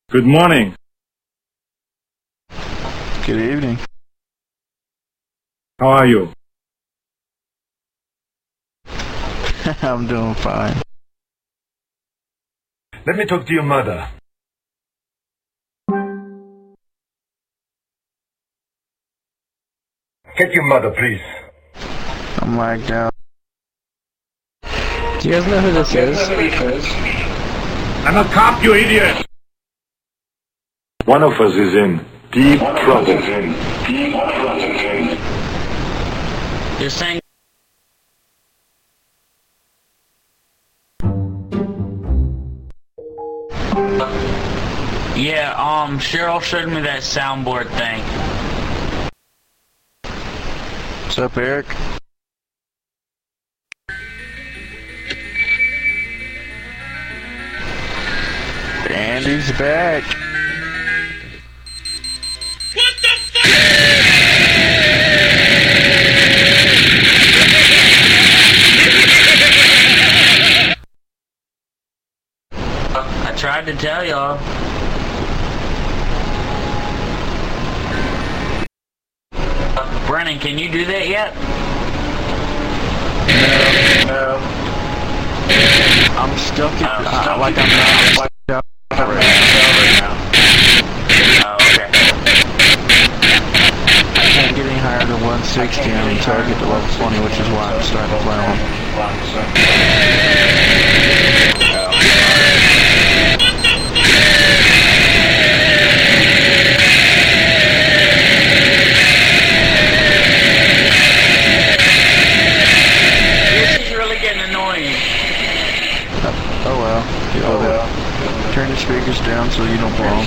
Good morning. Good evening. How are you? I'm doing fine. Let me talk to your mother. Get your mother, please. I'm lagged out. Do you guys know who this is? I'm a cop, you idiot! One of us is in deep trouble. You're saying yeah, Cheryl showed me that soundboard thing. What's up, Eric? Andy's back. What the fuck? I tried to tell y'all. Brennan, can you do that yet? No. I'm stuck in, like I'm not stuck right now. Oh, okay. I can't get any higher than 160 until I get to level 20, which is why I'm starting to play Oh well. Turn the speakers down so you don't blow.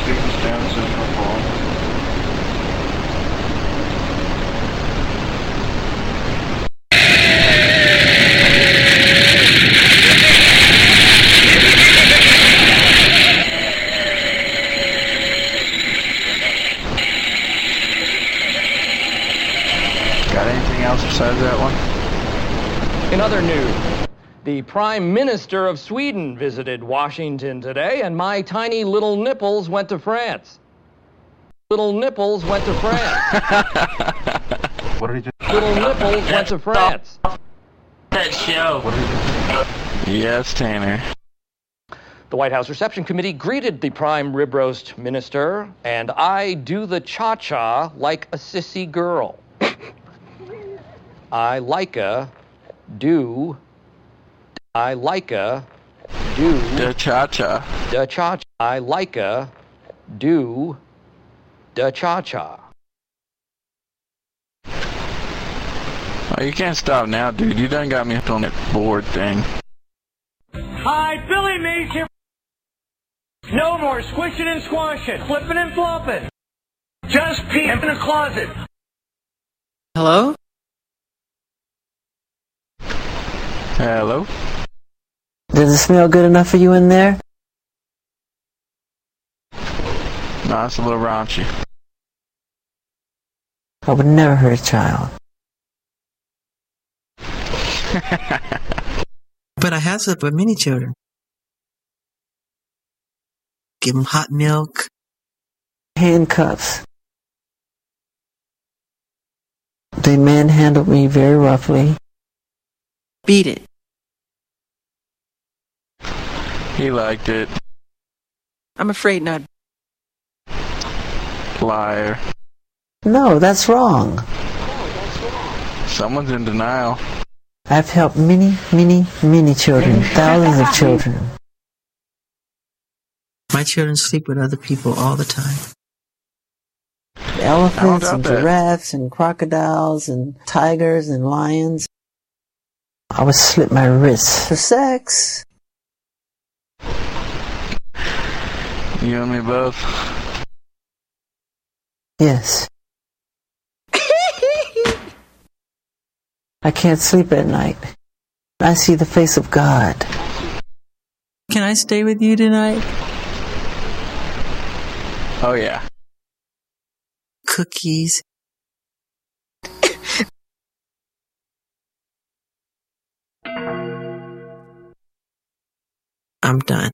Got anything else besides that one? In other news, the Prime Minister of Sweden visited Washington today, and my tiny little nipples went to France. Little nipples went to France. What did you Little nipples went to France. That show. Yes, Tanner. The White House Reception Committee greeted the Prime Rib Roast Minister, and I do the cha-cha like a sissy girl. I like a do the cha-cha. da cha-cha. I like a do da cha-cha. Oh, you can't stop now, dude. You done got me hooked on that board thing. Hi, Billy Mays here. No more squishing and squashing, flipping and flopping. Just pee in a closet. Hello? Hello? Does it smell good enough for you in there? No, it's a little raunchy. I would never hurt a child. But I have slept with many children. Give them hot milk. Handcuffs. They manhandled me very roughly. Beat it. He liked it. I'm afraid not. Liar. No, that's wrong. Someone's in denial. I've helped many, many, many children. Thousands of children. My children sleep with other people all the time. Elephants and giraffes and crocodiles and tigers and lions. I would slit my wrists for sex. You and me both. Yes. I can't sleep at night. I see the face of God. Can I stay with you tonight? Oh, yeah. Cookies. I'm done.